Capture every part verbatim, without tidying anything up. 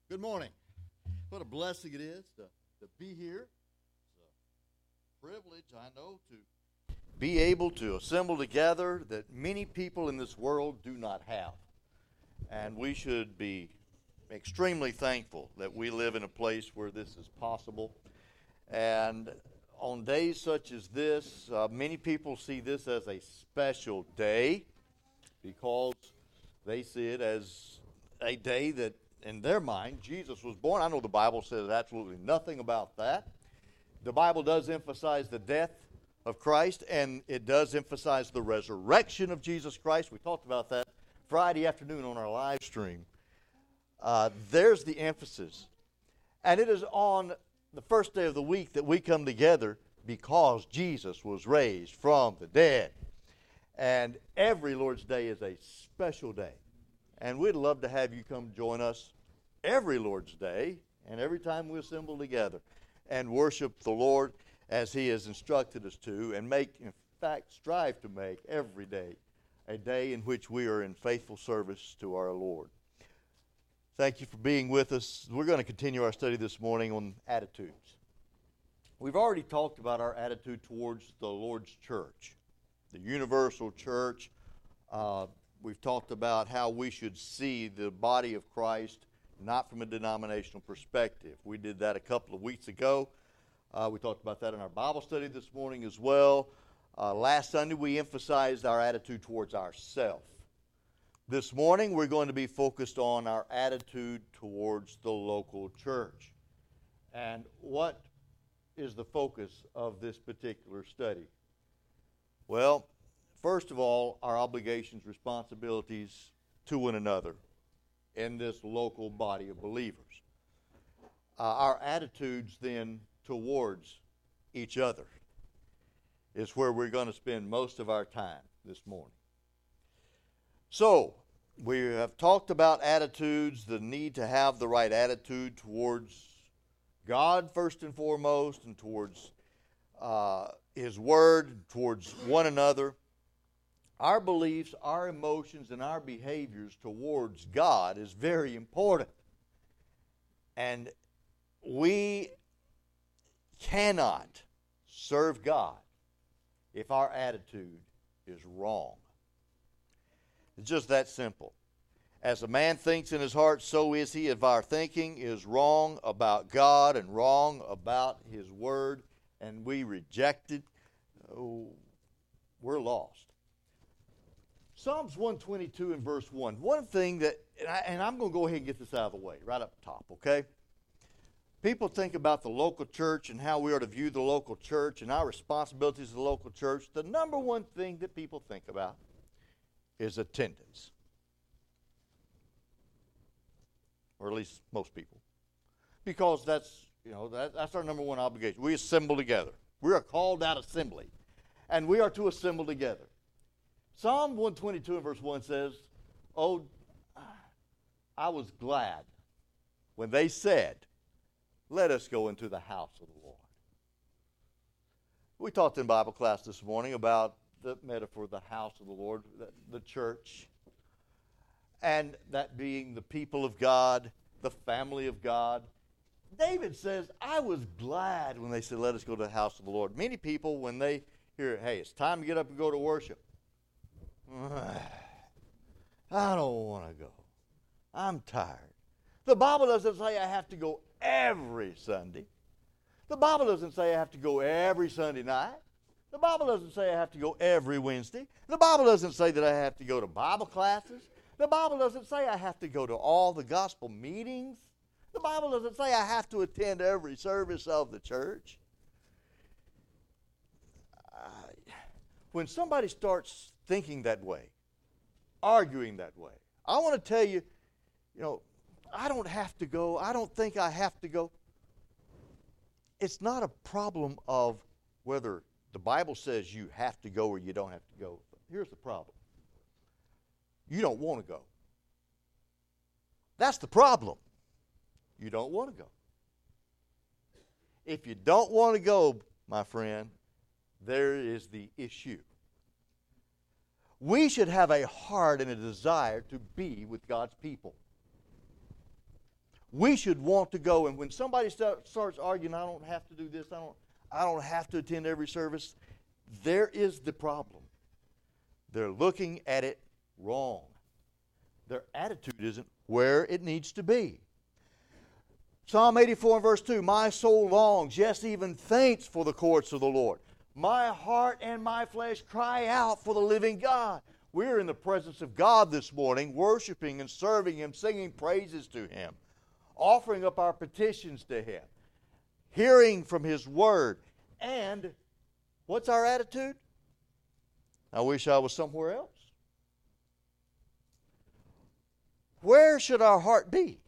Good morning. What a blessing it is to, to be here. It's a privilege, I know, to be able to assemble together that many people in this world do not have. And we should be extremely thankful that we live in a place where this is possible. And on days such as this, uh, many people see this as a special day because they see it as a day that in their mind, Jesus was born. I know the Bible says absolutely nothing about that. The Bible does emphasize the death of Christ, and it does emphasize the resurrection of Jesus Christ. We talked about that Friday afternoon on our live stream. Uh, there's the emphasis. And it is on the first day of the week that we come together because Jesus was raised from the dead. And every Lord's Day is a special day. And we'd love to have you come join us every Lord's Day and every time we assemble together and worship the Lord as He has instructed us to, and make, in fact, strive to make every day a day in which we are in faithful service to our Lord. Thank you for being with us. We're going to continue our study this morning on attitudes. We've already talked about our attitude towards the Lord's church, the universal church. Uh, We've talked about how we should see the body of Christ, not from a denominational perspective. We did that a couple of weeks ago. Uh, we talked about that in our Bible study this morning as well. Uh, last Sunday, we emphasized our attitude towards ourself. This morning, we're going to be focused on our attitude towards the local church. And what is the focus of this particular study? Well, first of all, our obligations, responsibilities to one another in this local body of believers. Uh, our attitudes then towards each other is where we're going to spend most of our time this morning. So, we have talked about attitudes, the need to have the right attitude towards God first and foremost, and towards uh, His Word, towards one another. Our beliefs, our emotions, and our behaviors towards God is very important. And we cannot serve God if our attitude is wrong. It's just that simple. As a man thinks in his heart, so is he. If our thinking is wrong about God and wrong about His Word, and we reject it, oh, we're lost. Psalms one twenty-two and verse one. One thing that, and, I, and I'm going to go ahead and get this out of the way, right up top, okay? People think about the local church and how we are to view the local church and our responsibilities as the local church. The number one thing that people think about is attendance. Or at least most people. Because that's, you know, that, that's our number one obligation. We assemble together. We are called out assembly. And we are to assemble together. Psalm one twenty-two and verse one says, "Oh, I was glad when they said, 'Let us go into the house of the Lord.'" We talked in Bible class this morning about the metaphor of the house of the Lord, the, the church, and that being the people of God, the family of God. David says, "I was glad when they said, 'Let us go to the house of the Lord.'" Many people, when they hear, "Hey, it's time to get up and go to worship," I don't want to go. I'm tired. The Bible doesn't say I have to go every Sunday. The Bible doesn't say I have to go every Sunday night. The Bible doesn't say I have to go every Wednesday. The Bible doesn't say that I have to go to Bible classes. The Bible doesn't say I have to go to all the gospel meetings. The Bible doesn't say I have to attend every service of the church. When somebody starts thinking that way, arguing that way, I want to tell you, you know, I don't have to go. I don't think I have to go. It's not a problem of whether the Bible says you have to go or you don't have to go. Here's the problem. You don't want to go. That's the problem. You don't want to go. If you don't want to go, my friend, there is the issue. We should have a heart and a desire to be with God's people. We should want to go. And when somebody start, starts arguing, I don't have to do this, I don't, I don't have to attend every service, there is the problem. They're looking at it wrong. Their attitude isn't where it needs to be. Psalm eighty-four and verse two, my soul longs, yes, even faints for the courts of the Lord. My heart and my flesh cry out for the living God. We're in the presence of God this morning, worshiping and serving Him, singing praises to Him, offering up our petitions to Him, hearing from His Word. And what's our attitude? I wish I was somewhere else. Where should our heart be?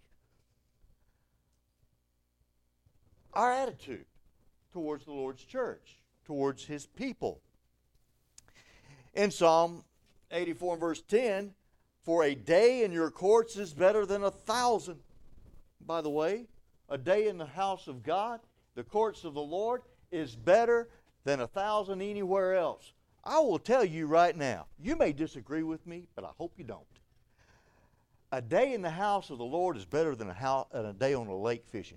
Our attitude towards the Lord's church, towards His people. In Psalm eighty-four and verse ten, for a day in your courts is better than a thousand. By the way, a day in the house of God, the courts of the Lord, is better than a thousand anywhere else. I will tell you right now, you may disagree with me, but I hope you don't. A day in the house of the Lord is better than a, house, than a day on a lake fishing.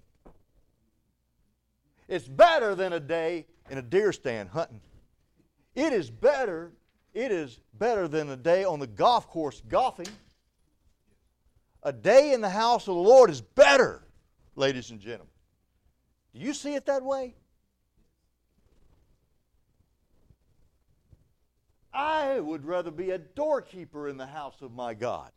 It's better than a day in a deer stand hunting. It is better, it is better than a day on the golf course golfing. A day in the house of the Lord is better, ladies and gentlemen. Do you see it that way? I would rather be a doorkeeper in the house of my God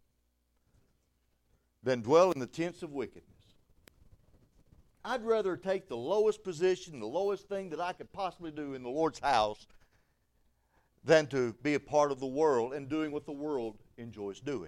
than dwell in the tents of wickedness. I'd rather take the lowest position, the lowest thing that I could possibly do in the Lord's house than to be a part of the world and doing what the world enjoys doing.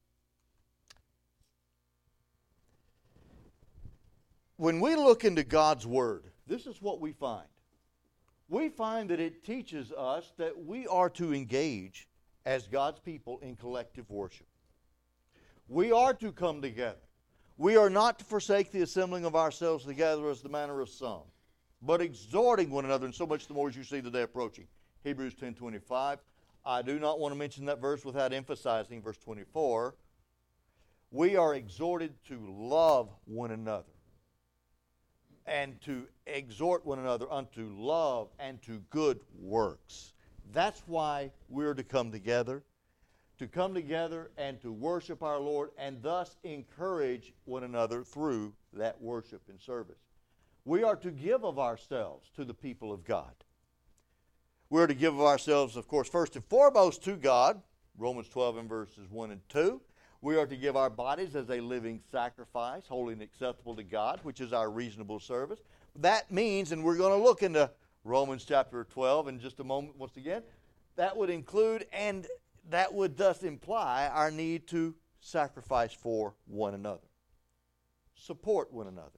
When we look into God's Word, this is what we find. We find that it teaches us that we are to engage as God's people in collective worship. We are to come together. We are not to forsake the assembling of ourselves together as the manner of some, but exhorting one another, and so much the more as you see the day approaching. Hebrews ten twenty-five. I do not want to mention that verse without emphasizing verse twenty-four. We are exhorted to love one another and to exhort one another unto love and to good works. That's why we're to come together, to come together and to worship our Lord and thus encourage one another through that worship and service. We are to give of ourselves to the people of God. We're to give of ourselves, of course, first and foremost to God, Romans twelve and verses one and two. We are to give our bodies as a living sacrifice, holy and acceptable to God, which is our reasonable service. That means, and we're going to look into Romans chapter twelve in just a moment once again, that would include and that would thus imply our need to sacrifice for one another, support one another.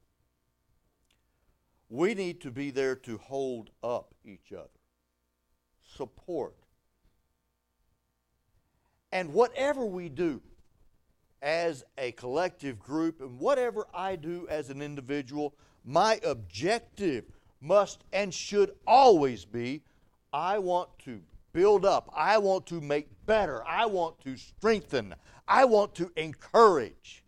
We need to be there to hold up each other, support. And whatever we do as a collective group and whatever I do as an individual, my objective must and should always be, I want to build up, I want to make better, I want to strengthen, I want to encourage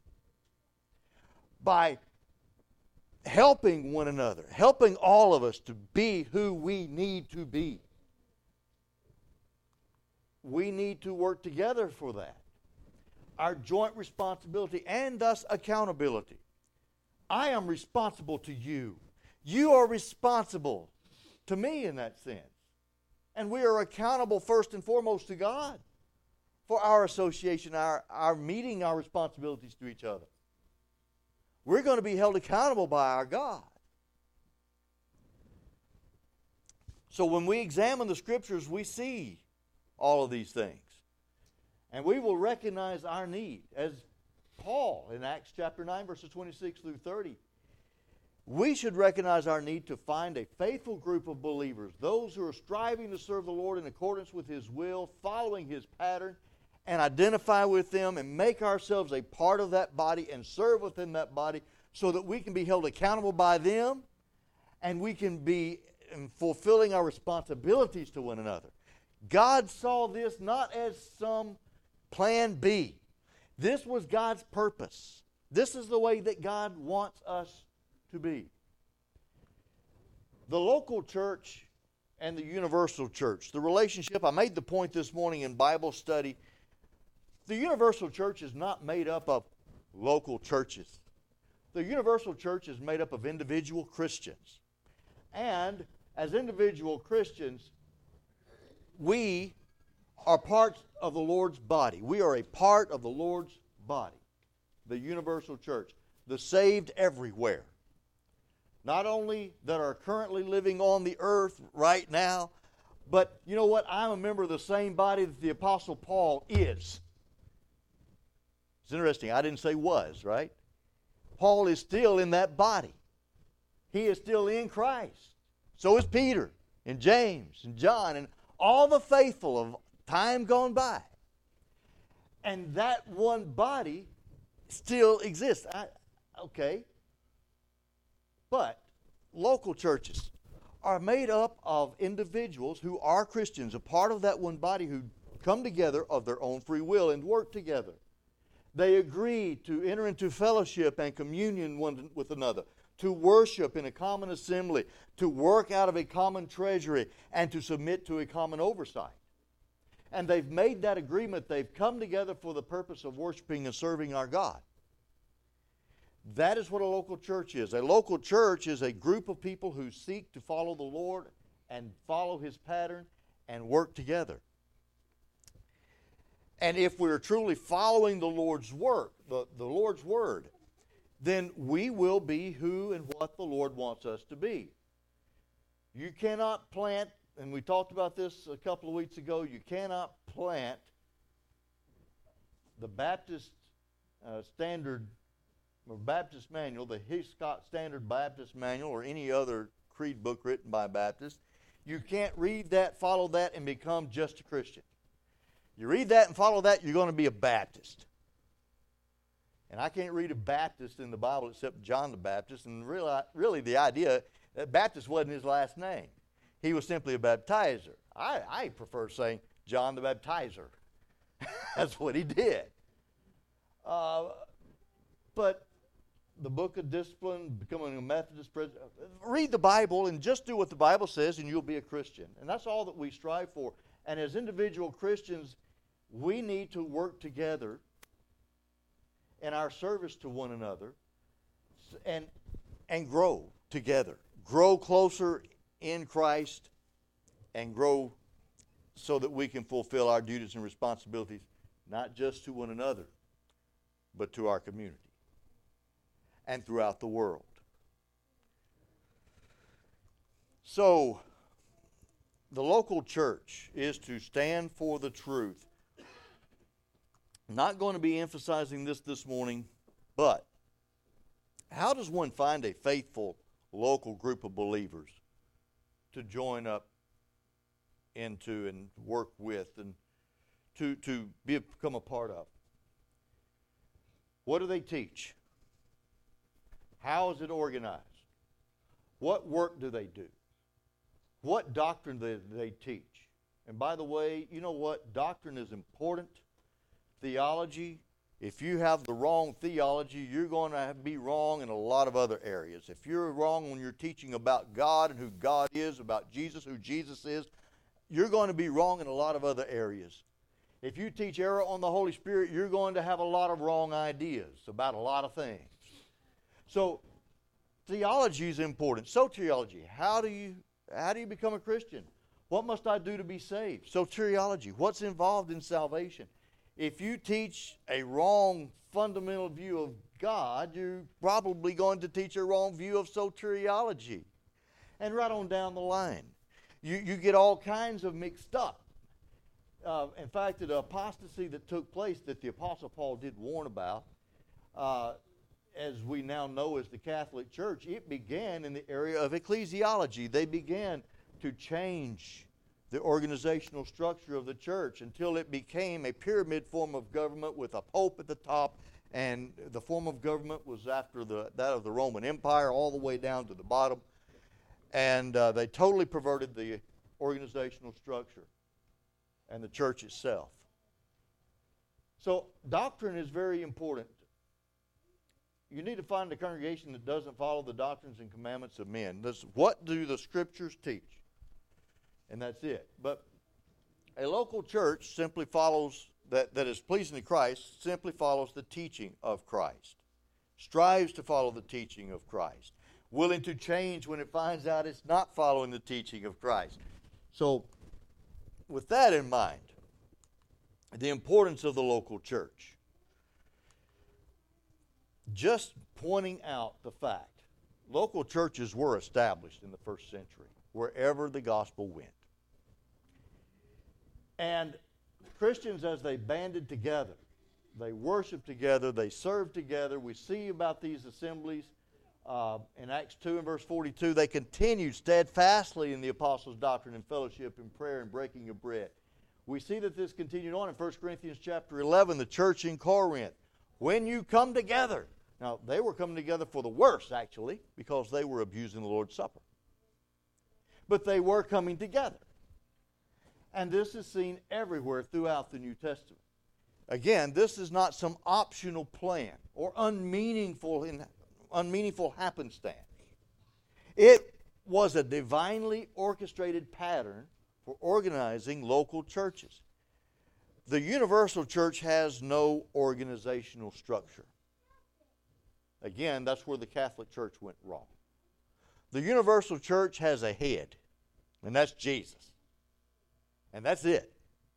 by helping one another, helping all of us to be who we need to be. We need to work together for that. Our joint responsibility and thus accountability. I am responsible to you. You are responsible to me in that sense. And we are accountable first and foremost to God for our association, our, our meeting our responsibilities to each other. We're going to be held accountable by our God. So when we examine the Scriptures, we see all of these things. And we will recognize our need. As Paul in Acts chapter nine, verses twenty-six through thirty, we should recognize our need to find a faithful group of believers, those who are striving to serve the Lord in accordance with His will, following His pattern, and identify with them and make ourselves a part of that body and serve within that body so that we can be held accountable by them and we can be fulfilling our responsibilities to one another. God saw this not as some plan B. This was God's purpose. This is the way that God wants us to be. The local church and the universal church, the relationship, I made the point this morning in Bible study, the universal church is not made up of local churches. The universal church is made up of individual Christians. And as individual Christians, we are parts of the Lord's body. We are a part of the Lord's body. The universal church, the saved everywhere. Not only that are currently living on the earth right now, but you know what? I'm a member of the same body that the Apostle Paul is. It's interesting. I didn't say was, right? Paul is still in that body. He is still in Christ. So is Peter and James and John and all the faithful of time gone by. And that one body still exists. I, okay. But local churches are made up of individuals who are Christians, a part of that one body, who come together of their own free will and work together. They agree to enter into fellowship and communion one with another, to worship in a common assembly, to work out of a common treasury, and to submit to a common oversight. And they've made that agreement. They've come together for the purpose of worshiping and serving our God. That is what a local church is. A local church is a group of people who seek to follow the Lord and follow His pattern and work together. And if we're truly following the Lord's work, the, the Lord's word, then we will be who and what the Lord wants us to be. You cannot plant, and we talked about this a couple of weeks ago, you cannot plant the Baptist uh, Standard or Baptist Manual, the Hiscott Standard Baptist Manual, or any other creed book written by Baptists. You can't read that, follow that, and become just a Christian. You read that and follow that, you're going to be a Baptist. And I can't read a Baptist in the Bible except John the Baptist. And really, really the idea that Baptist wasn't his last name. He was simply a baptizer. I, I prefer saying John the Baptizer. That's what he did. Uh, but the book of discipline, becoming a Methodist president, read the Bible and just do what the Bible says and you'll be a Christian. And that's all that we strive for. And as individual Christians, we need to work together in our service to one another and, and grow together. Grow closer in Christ and grow so that we can fulfill our duties and responsibilities, not just to one another, but to our community and throughout the world. So, the local church is to stand for the truth. I'm not going to be emphasizing this this morning, but how does one find a faithful local group of believers to join up into and work with and to, to be, become a part of? What do they teach? How is it organized? What work do they do? What doctrine do they teach? And by the way, you know what? Doctrine is important. Theology, if you have the wrong theology, you're going to be wrong in a lot of other areas. If you're wrong when you're teaching about God and who God is, about Jesus, who Jesus is, you're going to be wrong in a lot of other areas. If you teach error on the Holy Spirit, you're going to have a lot of wrong ideas about a lot of things. So, theology is important. Soteriology, how do you how do you become a Christian? What must I do to be saved? Soteriology, what's involved in salvation? If you teach a wrong fundamental view of God, you're probably going to teach a wrong view of soteriology. And right on down the line. You, you get all kinds of mixed up. Uh, in fact, the apostasy that took place that the Apostle Paul did warn about, uh, as we now know as the Catholic Church, it began in the area of ecclesiology. They began to change the organizational structure of the church until it became a pyramid form of government with a pope at the top, and the form of government was after the, that of the Roman Empire all the way down to the bottom. And uh, they totally perverted the organizational structure and the church itself. So doctrine is very important. you need to find a congregation that doesn't follow the doctrines and commandments of men. This, what do the Scriptures teach? And that's it. But a local church simply follows, that, that is pleasing to Christ, simply follows the teaching of Christ. Strives to follow the teaching of Christ. Willing to change when it finds out it's not following the teaching of Christ. So, with that in mind, the importance of the local church. Just pointing out the fact, local churches were established in the first century, wherever the gospel went. And Christians, as they banded together, they worshiped together, they served together. We see about these assemblies uh, in Acts two and verse forty-two. They continued steadfastly in the apostles' doctrine and fellowship and prayer and breaking of bread. We see that this continued on in First Corinthians chapter eleven, the church in Corinth. When you come together. Now, they were coming together for the worse, actually, because they were abusing the Lord's Supper. But they were coming together. And this is seen everywhere throughout the New Testament. Again, this is not some optional plan or unmeaningful, in, unmeaningful happenstance. It was a divinely orchestrated pattern for organizing local churches. The universal church has no organizational structure. Again, that's where the Catholic Church went wrong. The universal church has a head, and that's Jesus. And that's it.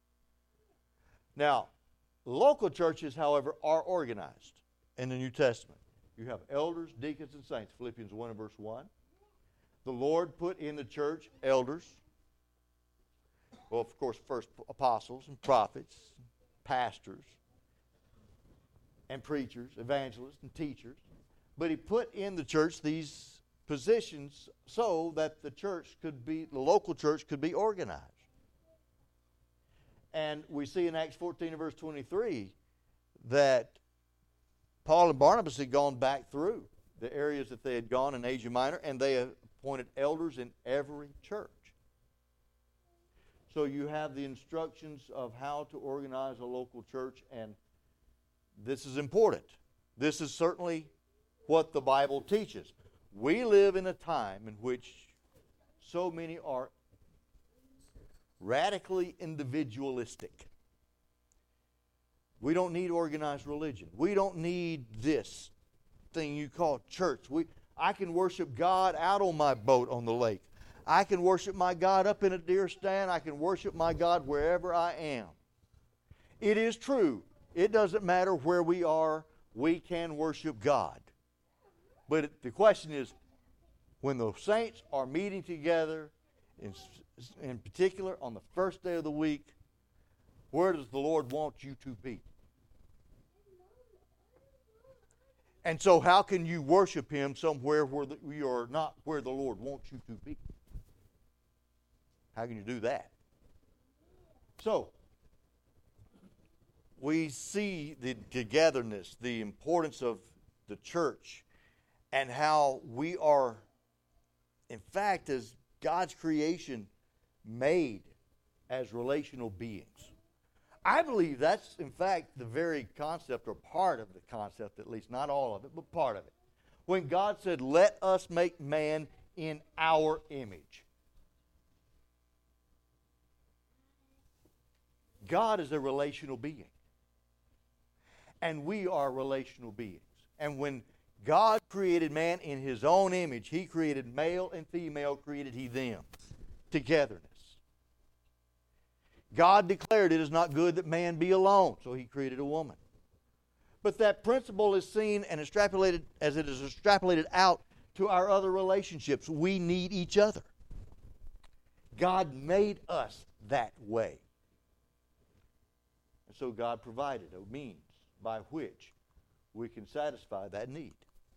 Now, local churches, however, are organized in the New Testament. You have elders, deacons, and saints, Philippians one and verse one. The Lord put in the church elders. Well, of course, first apostles and prophets, pastors, and preachers, evangelists, and teachers. But he put in the church these positions so that the church could be, the local church could be organized. And we see in Acts fourteen and verse twenty-three that Paul and Barnabas had gone back through the areas that they had gone in Asia Minor, and they appointed elders in every church. So you have the instructions of how to organize a local church, and this is important. This is certainly what the Bible teaches. We live in a time in which so many are radically individualistic. We don't need organized religion. We don't need this thing you call church. We, I can worship God out on my boat on the lake. I can worship my God up in a deer stand. I can worship my God wherever I am. It is true. It doesn't matter where we are. We can worship God. But it, the question is, when the saints are meeting together, in, in particular on the first day of the week, where does the Lord want you to be? And so how can you worship Him somewhere where the, you are not where the Lord wants you to be? How can you do that? So, we see the togetherness, the importance of the church, and how we are, in fact, as God's creation, made as relational beings. I believe that's, in fact, the very concept, or part of the concept, at least, not all of it, but part of it. When God said, let us make man in our image. God is a relational being. And we are relational beings. And when God created man in His own image, He created male and female, created He them. Togetherness. God declared it is not good that man be alone, so He created a woman. But that principle is seen and extrapolated as it is extrapolated out to our other relationships. We need each other. God made us that way. And so God provided a means by which we can satisfy that need.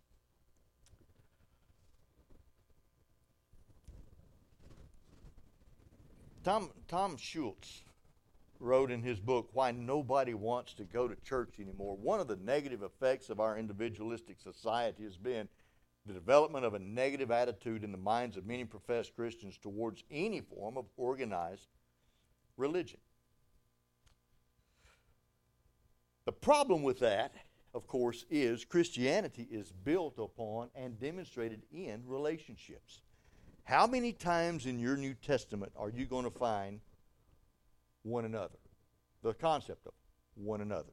Tom, Tom Schultz wrote in his book, Why Nobody Wants to Go to Church Anymore, one of the negative effects of our individualistic society has been the development of a negative attitude in the minds of many professed Christians towards any form of organized religion. The problem with that, of course, is Christianity is built upon and demonstrated in relationships. How many times in your New Testament are you going to find one another? The concept of one another.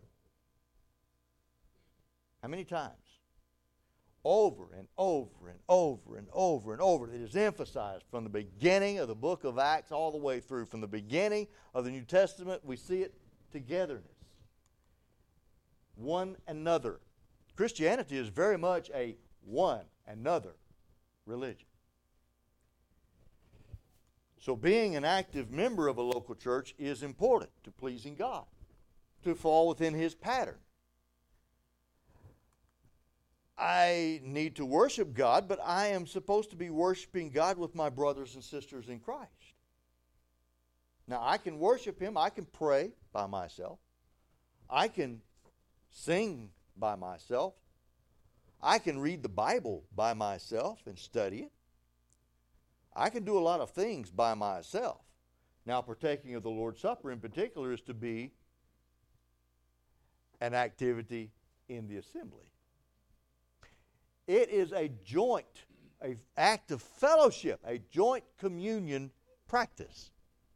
How many times? Over and over and over and over and over. It is emphasized from the beginning of the book of Acts all the way through. From the beginning of the New Testament, we see it togetherness. One another. Christianity is very much a one another religion. So being an active member of a local church is important to pleasing God, to fall within His pattern. I need to worship God, but I am supposed to be worshiping God with my brothers and sisters in Christ. Now, I can worship Him. I can pray by myself. I can sing by myself. I can read the Bible by myself and study it. I can do a lot of things by myself. Now, partaking of the Lord's Supper in particular is to be an activity in the assembly. It is a joint, an act of fellowship, a joint communion practice.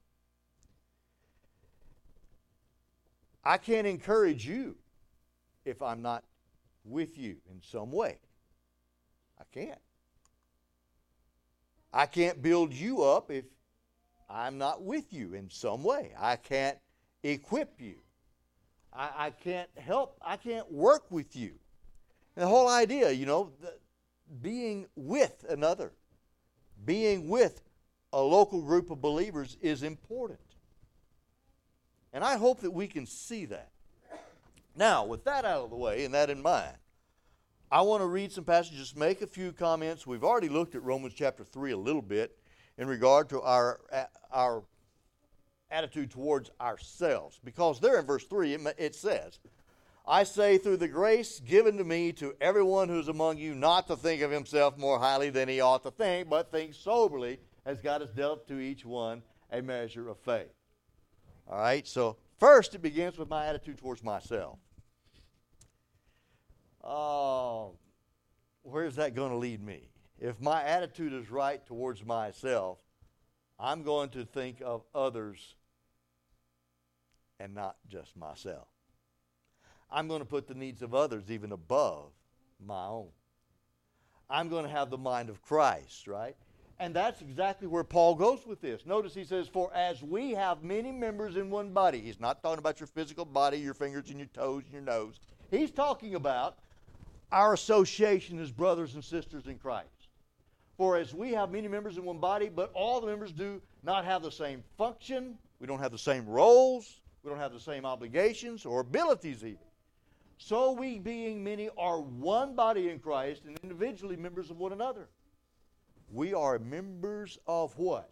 I can't encourage you if I'm not with you in some way. I can't. I can't build you up if I'm not with you in some way. I can't equip you. I, I can't help. I can't work with you. And the whole idea, you know, the, being with another, being with a local group of believers is important. And I hope that we can see that. Now, with that out of the way and that in mind, I want to read some passages, make a few comments. We've already looked at Romans chapter three a little bit in regard to our, our attitude towards ourselves. Because there in verse three it, it says, I say through the grace given to me to everyone who's among you not to think of himself more highly than he ought to think, but think soberly as God has dealt to each one a measure of faith. All right, so first it begins with my attitude towards myself. Oh, where's that going to lead me? If my attitude is right towards myself, I'm going to think of others and not just myself. I'm going to put the needs of others even above my own. I'm going to have the mind of Christ, right? And that's exactly where Paul goes with this. Notice he says, for as we have many members in one body. He's not talking about your physical body, your fingers and your toes and your nose. He's talking about our association as brothers and sisters in Christ. For as we have many members in one body, but all the members do not have the same function. We don't have the same roles. We don't have the same obligations or abilities even. So we, being many, are one body in Christ and individually members of one another. We are members of what?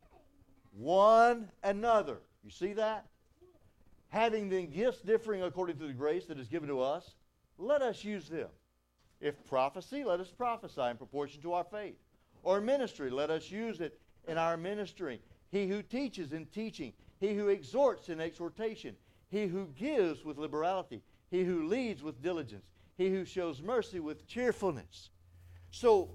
One another. You see that? Having then gifts differing according to the grace that is given to us, let us use them. If prophecy, let us prophesy in proportion to our faith. Or ministry, let us use it in our ministry. He who teaches in teaching. He who exhorts in exhortation. He who gives with liberality. He who leads with diligence. He who shows mercy with cheerfulness. So,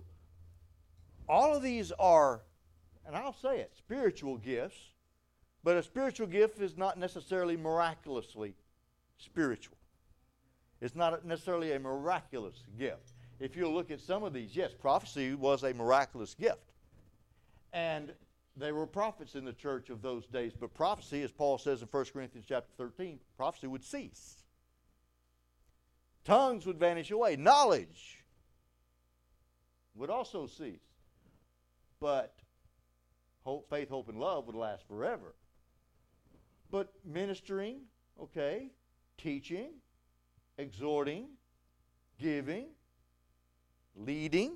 all of these are, and I'll say it, spiritual gifts. But a spiritual gift is not necessarily miraculously spiritual. It's not necessarily a miraculous gift. If you look at some of these, yes, prophecy was a miraculous gift. And there were prophets in the church of those days. But prophecy, as Paul says in First Corinthians chapter thirteen, prophecy would cease. Tongues would vanish away. Knowledge would also cease. But hope, faith, hope, and love would last forever. But ministering, okay, teaching, exhorting, giving, leading,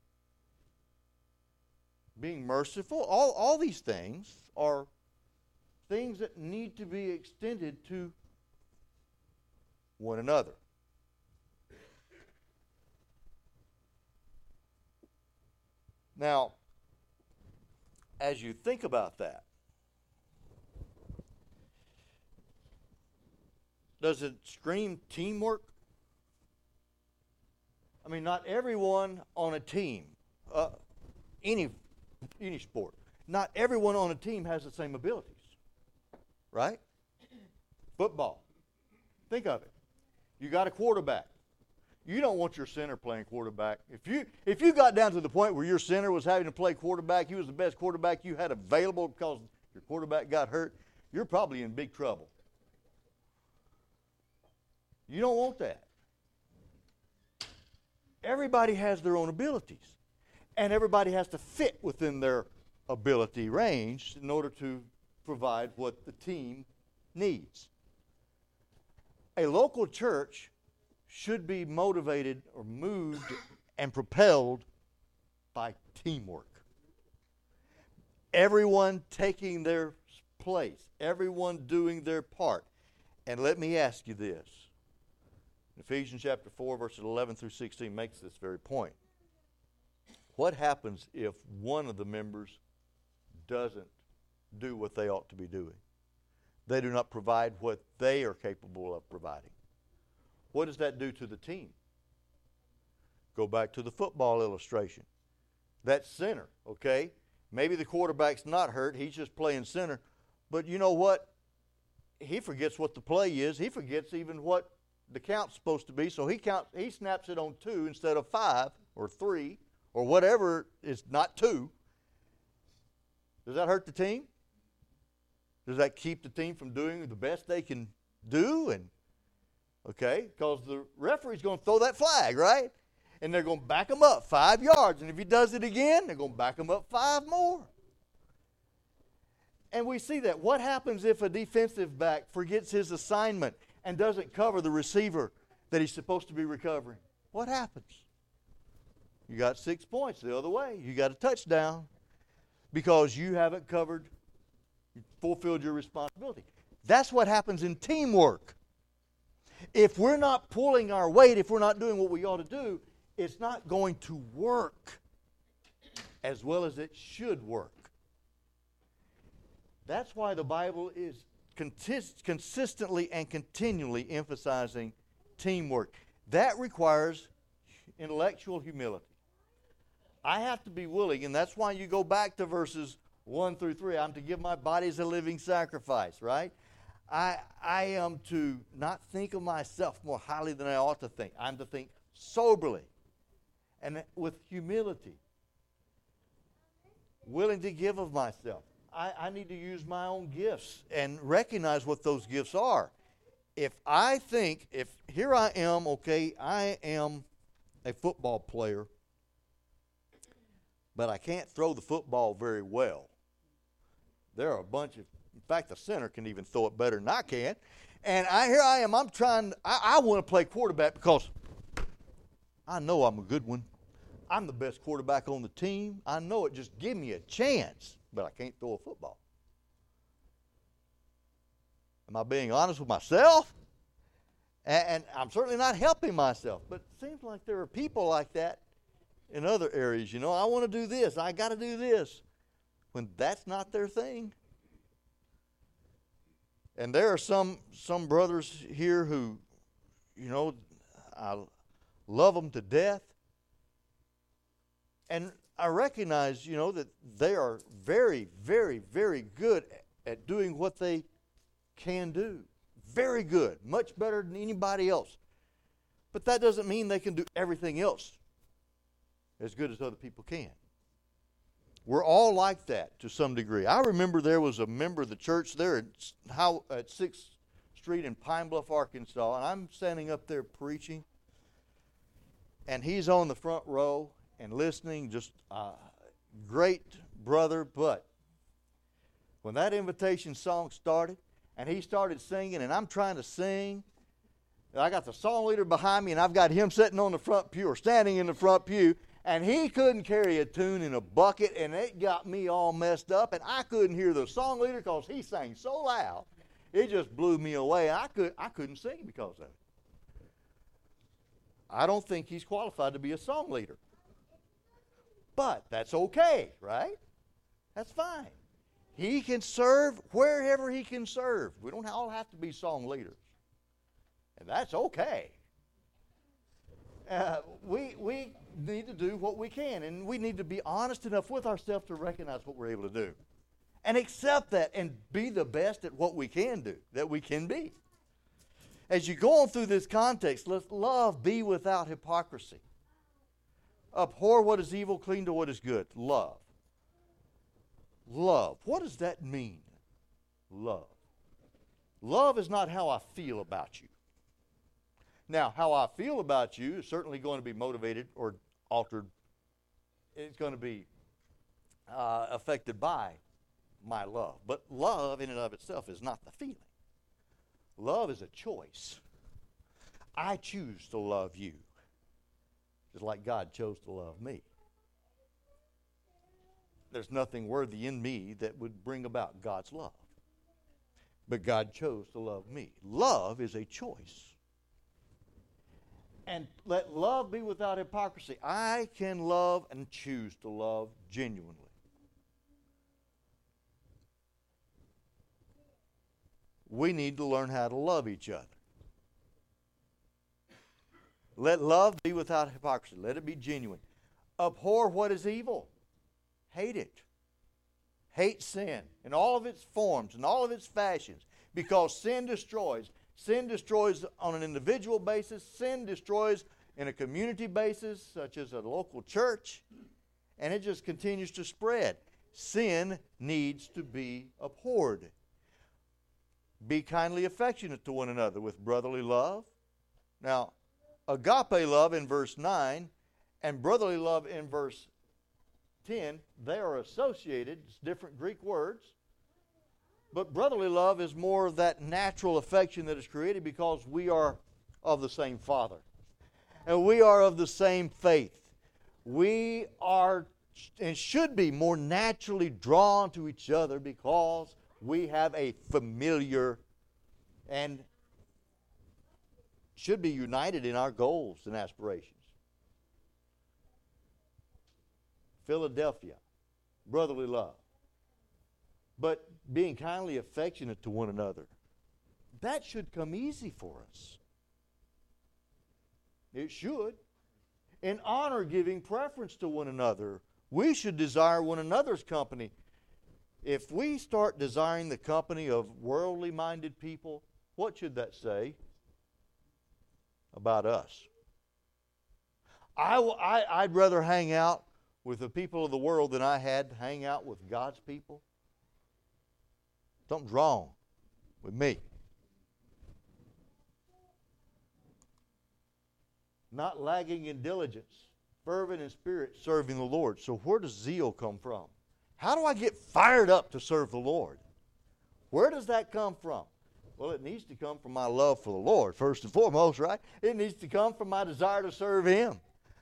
being merciful, all, all these things are things that need to be extended to one another. Now, as you think about that, does it scream teamwork? I mean, not everyone on a team, uh, any any sport, not everyone on a team has the same abilities, right? Football. Think of it. You got a quarterback. You don't want your center playing quarterback. If you if you got down to the point where your center was having to play quarterback, he was the best quarterback you had available because your quarterback got hurt, you're probably in big trouble. You don't want that. Everybody has their own abilities, and everybody has to fit within their ability range in order to provide what the team needs. A local church should be motivated or moved and propelled by teamwork. Everyone taking their place, everyone doing their part. And let me ask you this. Ephesians chapter four, verses eleven through sixteen makes this very point. What happens if one of the members doesn't do what they ought to be doing? They do not provide what they are capable of providing. What does that do to the team? Go back to the football illustration. That center, okay? Maybe the quarterback's not hurt. He's just playing center. But you know what? He forgets what the play is. He forgets even what the count's supposed to be. So he counts. He snaps it on two instead of five or three or whatever is not two. Does that hurt the team? Does that keep the team from doing the best they can do? And okay, because the referee's going to throw that flag, right? And they're going to back him up five yards. And if he does it again, they're going to back him up five more. And we see that. What happens if a defensive back forgets his assignment and doesn't cover the receiver that he's supposed to be recovering? What happens? You got six points the other way. You got a touchdown because you haven't covered, you fulfilled your responsibility. That's what happens in teamwork. If we're not pulling our weight, if we're not doing what we ought to do, it's not going to work as well as it should work. That's why the Bible is consist- consistently and continually emphasizing teamwork. That requires intellectual humility. I have to be willing, and that's why you go back to verses one through three. I'm to give my body as a living sacrifice, right? I, I am to not think of myself more highly than I ought to think. I'm to think soberly and with humility, willing to give of myself. I, I need to use my own gifts and recognize what those gifts are. If I think, if here I am, okay, I am a football player, but I can't throw the football very well. There are a bunch of, in fact, the center can even throw it better than I can. And I here I am, I'm trying, I, I want to play quarterback because I know I'm a good one. I'm the best quarterback on the team. I know it. Just give me a chance, but I can't throw a football. Am I being honest with myself? And, and I'm certainly not helping myself. But it seems like there are people like that in other areas. You know, I want to do this. I got to do this. When that's not their thing. And there are some some brothers here who, you know, I love them to death. And I recognize, you know, that they are very, very, very good at doing what they can do. Very good. Much better than anybody else. But that doesn't mean they can do everything else as good as other people can. We're all like that to some degree. I remember there was a member of the church there at, how, at sixth Street in Pine Bluff, Arkansas, and I'm standing up there preaching, and he's on the front row and listening, just a great brother. But when that invitation song started, and he started singing, and I'm trying to sing, and I got the song leader behind me, and I've got him sitting on the front pew or standing in the front pew, and he couldn't carry a tune in a bucket, and it got me all messed up, and I couldn't hear the song leader because he sang so loud. It just blew me away. I, could, I couldn't sing because of it. I don't think he's qualified to be a song leader. But that's okay, right? That's fine. He can serve wherever he can serve. We don't all have to be song leaders. And that's okay. Uh, we, we need to do what we can, and we need to be honest enough with ourselves to recognize what we're able to do. And accept that and be the best at what we can do, that we can be. As you go on through this context, let love be without hypocrisy. Abhor what is evil, cling to what is good. Love. Love. What does that mean? Love. Love is not how I feel about you. Now, how I feel about you is certainly going to be motivated or altered. It's going to be uh, affected by my love. But love in and of itself is not the feeling. Love is a choice. I choose to love you, just like God chose to love me. There's nothing worthy in me that would bring about God's love. But God chose to love me. Love is a choice. And let love be without hypocrisy. I can love and choose to love genuinely. We need to learn how to love each other. Let love be without hypocrisy. Let it be genuine. Abhor what is evil. Hate it. Hate sin in all of its forms and all of its fashions, because sin destroys. Sin destroys on an individual basis. Sin destroys in a community basis, such as a local church, and it just continues to spread. Sin needs to be abhorred. Be kindly affectionate to one another with brotherly love. Now, agape love in verse nine and brotherly love in verse ten, they are associated. It's different Greek words. But brotherly love is more of that natural affection that is created because we are of the same Father. And we are of the same faith. We are and should be more naturally drawn to each other because we have a familiar and should be united in our goals and aspirations. Philadelphia, brotherly love. But being kindly affectionate to one another, that should come easy for us. It should. In honor giving preference to one another, we should desire one another's company. If we start desiring the company of worldly minded people, what should that say about us? I, I, I'd rather hang out with the people of the world than I had to hang out with God's people. Something's wrong with me. Not lagging in diligence, fervent in spirit, serving the Lord. So where does zeal come from? How do I get fired up to serve the Lord? Where does that come from? Well, it needs to come from my love for the Lord, first and foremost, right? It needs to come from my desire to serve Him.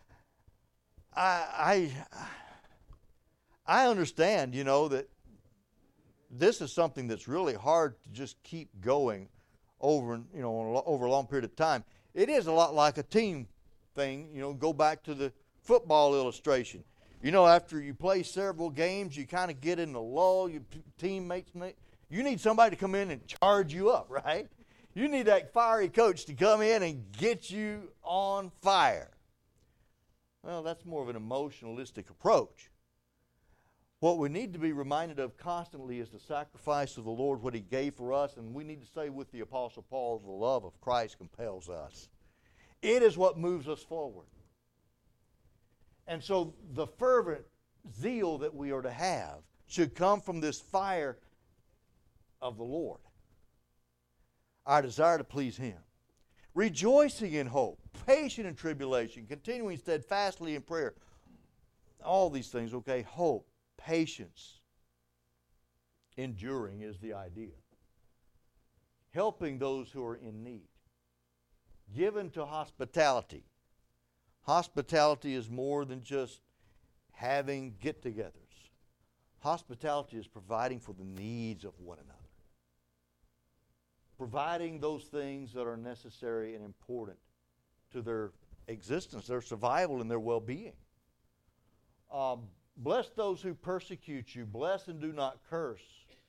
I, I, I understand, you know, that this is something that's really hard to just keep going over, you know, over a long period of time. It is a lot like a team thing. You know, go back to the football illustration. You know, after you play several games, you kind of get in the lull. Your teammates, you need somebody to come in and charge you up, right? You need that fiery coach to come in and get you on fire. Well, that's more of an emotionalistic approach. What we need to be reminded of constantly is the sacrifice of the Lord, what He gave for us, and we need to say with the Apostle Paul, the love of Christ compels us. It is what moves us forward. And so the fervent zeal that we are to have should come from this fire of the Lord. Our desire to please Him. Rejoicing in hope, patient in tribulation, continuing steadfastly in prayer. All these things, okay, hope. Patience, enduring is the idea. Helping those who are in need. Given to hospitality. Hospitality is more than just having get-togethers. Hospitality is providing for the needs of one another. Providing those things that are necessary and important to their existence, their survival, and their well-being. Um, Bless those who persecute you. Bless and do not curse.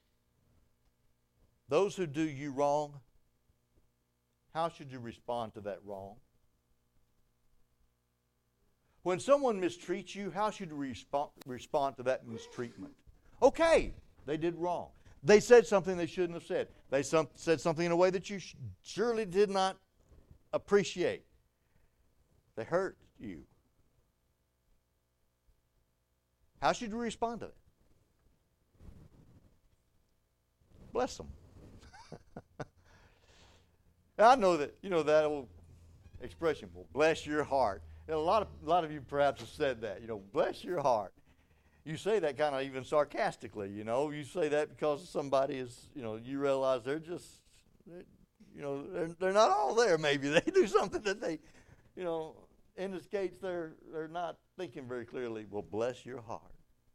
Those who do you wrong, how should you respond to that wrong? When someone mistreats you, how should you respond, respond to that mistreatment? Okay, they did wrong. They said something they shouldn't have said. They some, said something in a way that you sh- surely did not appreciate. They hurt you. How should you respond to that? Bless them. I know that, you know, that old expression, well, bless your heart. And a lot of a lot of you perhaps have said that, you know, bless your heart. You say that kind of even sarcastically, you know. You say that because somebody is, you know, you realize they're just, they're, you know, they're, they're not all there maybe. They do something that they, you know, indicates they're, they're not thinking very clearly. Well, bless your heart.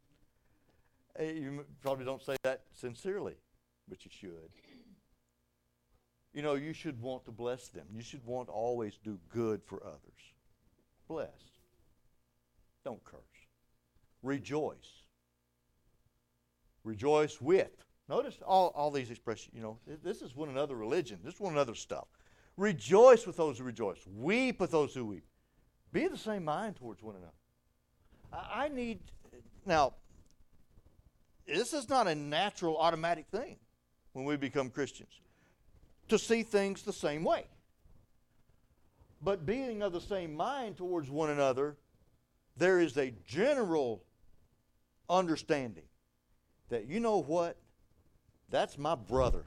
You probably don't say that sincerely, but you should. You know, you should want to bless them. You should want to always do good for others. Bless. Don't curse. Rejoice. Rejoice with. Notice all, all these expressions, you know, this is one another religion. This is one another stuff. Rejoice with those who rejoice. Weep with those who weep. Be of the same mind towards one another. I, I need, now, this is not a natural, automatic thing when we become Christians, to see things the same way. But being of the same mind towards one another, there is a general understanding that, you know what, that's my brother.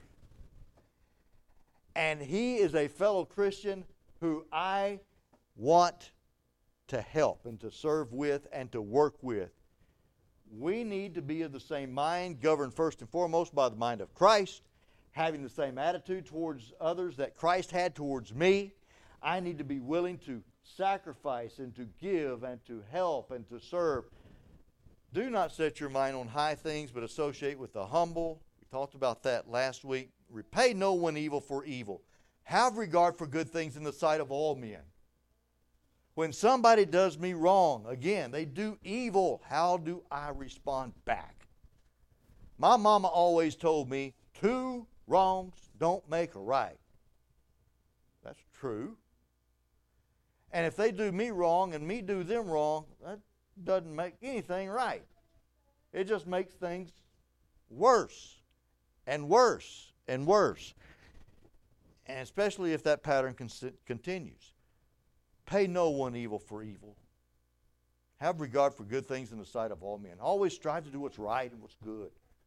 And he is a fellow Christian who I want to help and to serve with and to work with. We need to be of the same mind, governed first and foremost by the mind of Christ, having the same attitude towards others that Christ had towards me. I need to be willing to sacrifice and to give and to help and to serve. Do not set your mind on high things, but associate with the humble. We talked about that last week. Repay no one evil for evil. Have regard for good things in the sight of all men. When somebody does me wrong, again, they do evil, how do I respond back? My mama always told me, two wrongs don't make a right. That's true. And if they do me wrong and me do them wrong, that doesn't make anything right. It just makes things worse and worse and worse. And especially if that pattern con- continues. Pay no one evil for evil. Have regard for good things in the sight of all men. Always strive to do what's right and what's good.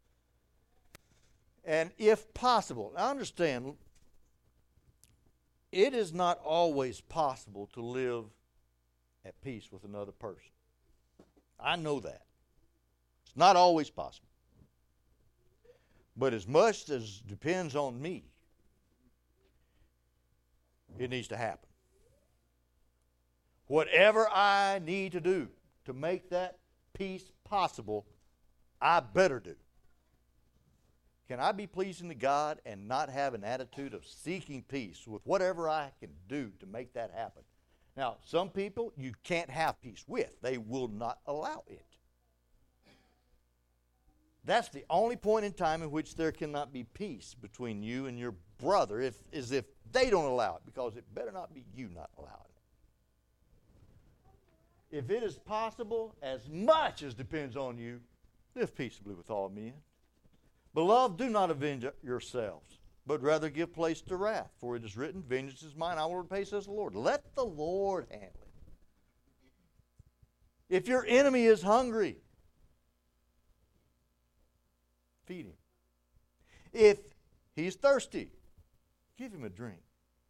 And if possible, I understand, it is not always possible to live at peace with another person. I know that. It's not always possible. But as much as depends on me, it needs to happen. Whatever I need to do to make that peace possible, I better do. Can I be pleasing to God and not have an attitude of seeking peace with whatever I can do to make that happen? Now, some people you can't have peace with. They will not allow it. That's the only point in time in which there cannot be peace between you and your brother, if, is if they don't allow it, because it better not be you not allowing it. If it is possible, as much as depends on you, live peaceably with all men. Beloved, do not avenge yourselves, but rather give place to wrath. For it is written, vengeance is mine, I will repay, says the Lord. Let the Lord handle it. If your enemy is hungry, feed him. If he's thirsty, give him a drink.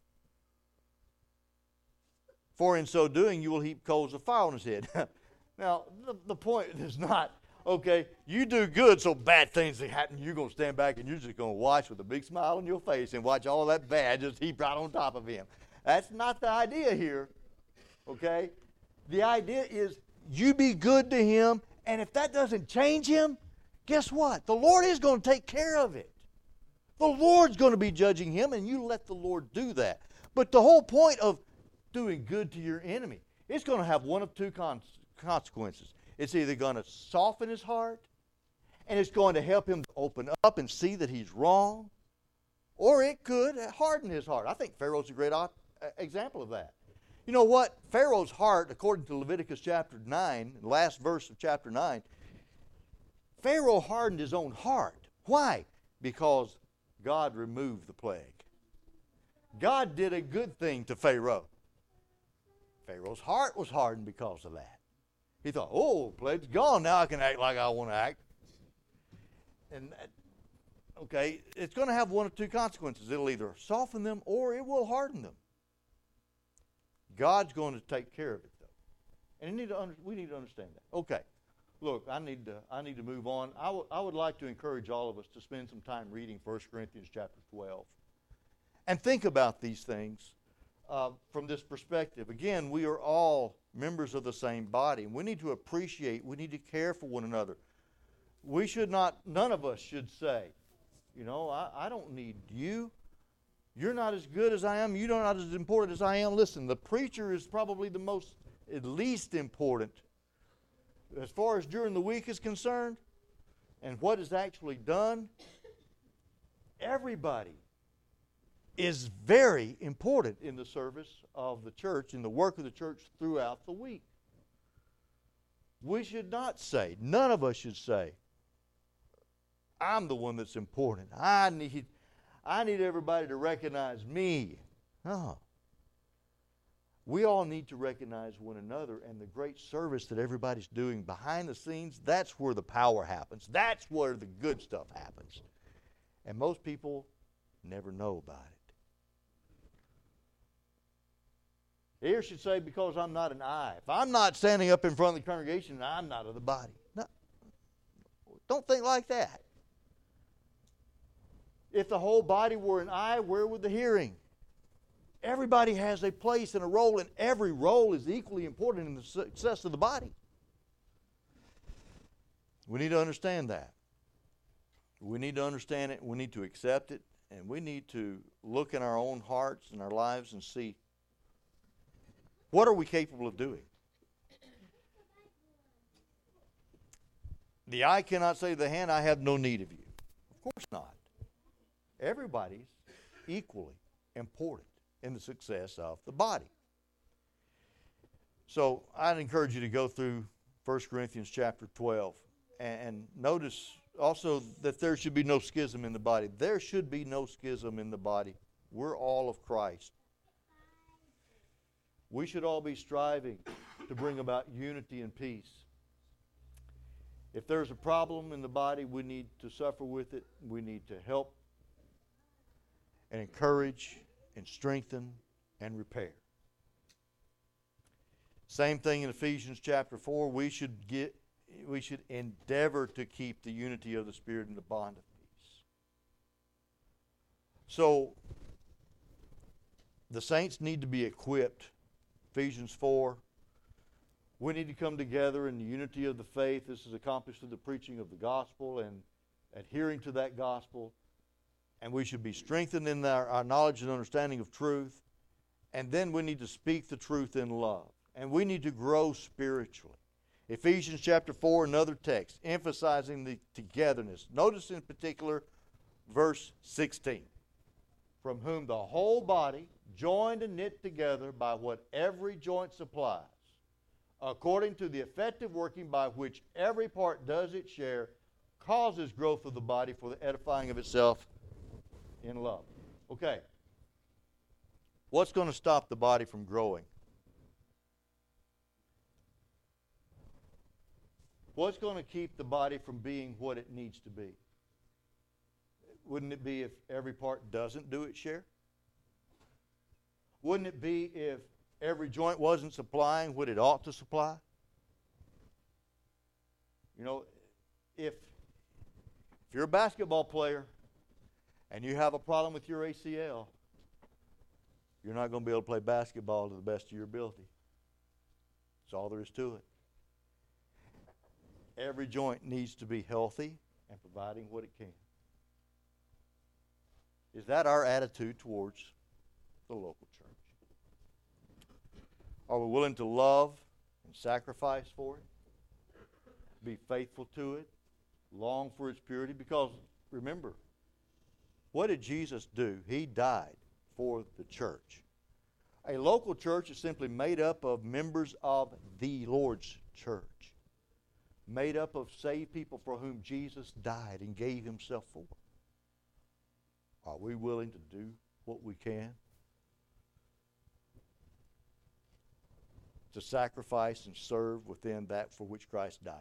For in so doing, you will heap coals of fire on his head. Now, the, the point is not, okay, you do good so bad things that happen, you're going to stand back and you're just going to watch with a big smile on your face and watch all that bad just heap right on top of him. That's not the idea here, okay? The idea is you be good to him, and if that doesn't change him, guess what? The Lord is going to take care of it. The Lord's going to be judging him, and you let the Lord do that. But the whole point of doing good to your enemy, it's going to have one of two con- consequences. It's either going to soften his heart, and it's going to help him to open up and see that he's wrong, or it could harden his heart. I think Pharaoh's a great op- example of that. You know what? Pharaoh's heart, according to Leviticus chapter nine, the last verse of chapter nine, Pharaoh hardened his own heart. Why? Because God removed the plague. God did a good thing to Pharaoh. Pharaoh's heart was hardened because of that. He thought, oh, plague's gone. Now I can act like I want to act. And, okay, it's going to have one of two consequences. It'll either soften them or it will harden them. God's going to take care of it, though. And we need to, under, we need to understand that. Okay. Look, I need to, I need to move on. I, w- I would like to encourage all of us to spend some time reading First Corinthians chapter twelve. And think about these things uh, from this perspective. Again, we are all members of the same body. And we need to appreciate, we need to care for one another. We should not, none of us should say, you know, I, I don't need you. You're not as good as I am. You're not as important as I am. Listen, the preacher is probably the most, at least important as far as during the week is concerned and what is actually done. Everybody is very important in the service of the church, in the work of the church throughout the week. We should not say, none of us should say, I'm the one that's important. I need, I need everybody to recognize me. No. We all need to recognize one another and the great service that everybody's doing behind the scenes. That's where the power happens. That's where the good stuff happens. And most people never know about it. Here should say, because I'm not an eye. If I'm not standing up in front of the congregation, I'm not of the body. No. Don't think like that. If the whole body were an eye, where would the hearing? Everybody has a place and a role, and every role is equally important in the success of the body. We need to understand that. We need to understand it. We need to accept it. And we need to look in our own hearts and our lives and see, what are we capable of doing? The eye cannot say to the hand, I have no need of you. Of course not. Everybody's equally important in the success of the body. So I'd encourage you to go through First Corinthians chapter twelve and notice also that there should be no schism in the body. There should be no schism in the body. We're all of Christ. We should all be striving to bring about unity and peace. If there's a problem in the body, we need to suffer with it. We need to help and encourage and strengthen and repair. Same thing in Ephesians chapter four. We should get, we should endeavor to keep the unity of the Spirit in the bond of peace. So the saints need to be equipped. Ephesians four. We need to come together in the unity of the faith. This is accomplished through the preaching of the gospel and adhering to that gospel. And we should be strengthened in our, our knowledge and understanding of truth. And then we need to speak the truth in love. And we need to grow spiritually. Ephesians chapter four, another text, emphasizing the togetherness. Notice in particular verse sixteen. From whom the whole body, joined and knit together by what every joint supplies, according to the effective working by which every part does its share, causes growth of the body for the edifying of itself in love. Okay. What's going to stop the body from growing? What's going to keep the body from being what it needs to be? Wouldn't it be if every part doesn't do its share? Wouldn't it be if every joint wasn't supplying what it ought to supply? You know, if, if you're a basketball player and you have a problem with your A C L, you're not going to be able to play basketball to the best of your ability. That's all there is to it. Every joint needs to be healthy and providing what it can. Is that our attitude towards the local church? Are we willing to love and sacrifice for it? Be faithful to it? Long for its purity? Because, remember, what did Jesus do? He died for the church. A local church is simply made up of members of the Lord's church, made up of saved people for whom Jesus died and gave himself for. Are we willing to do what we can to sacrifice and serve within that for which Christ died?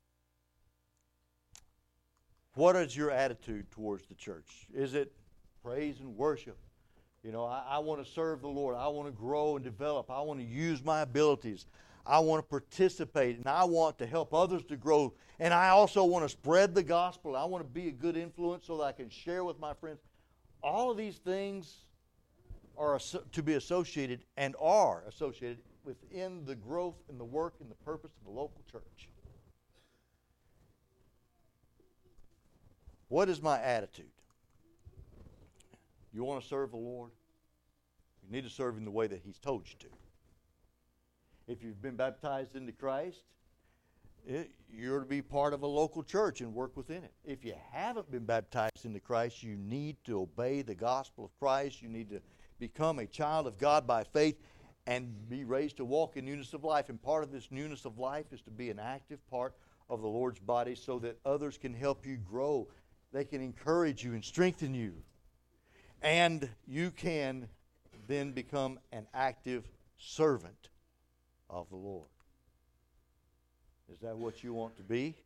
What is your attitude towards the church? Is it praise and worship? You know, I, I want to serve the Lord. I want to grow and develop. I want to use my abilities. I want to participate, and I want to help others to grow. And I also want to spread the gospel. I want to be a good influence so that I can share with my friends. All of these things are to be associated and are associated within the growth and the work and the purpose of the local church. What is my attitude? You want to serve the Lord? You need to serve Him the way that He's told you to. If you've been baptized into Christ, it, you're to be part of a local church and work within it. If you haven't been baptized into Christ, you need to obey the gospel of Christ. You need to become a child of God by faith and be raised to walk in newness of life. And part of this newness of life is to be an active part of the Lord's body so that others can help you grow. They can encourage you and strengthen you. And you can then become an active servant of the Lord. Is that what you want to be?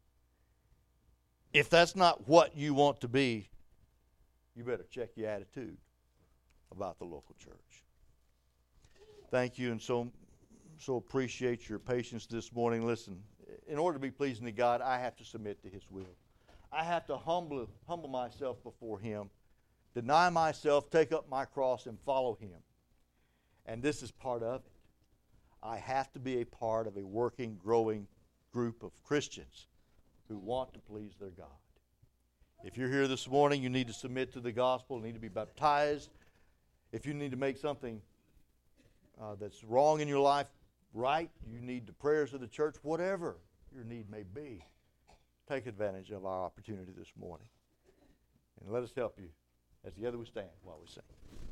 If that's not what you want to be, you better check your attitude about the local church. Thank you, and so, so appreciate your patience this morning. Listen, in order to be pleasing to God, I have to submit to His will. I have to humble, humble myself before Him, deny myself, take up my cross, and follow Him. And this is part of it. I have to be a part of a working, growing group of Christians who want to please their God. If you're here this morning, you need to submit to the gospel, need to be baptized. If you need to make something uh, that's wrong in your life right, you need the prayers of the church, whatever your need may be. Take advantage of our opportunity this morning. And let us help you as together we stand while we sing.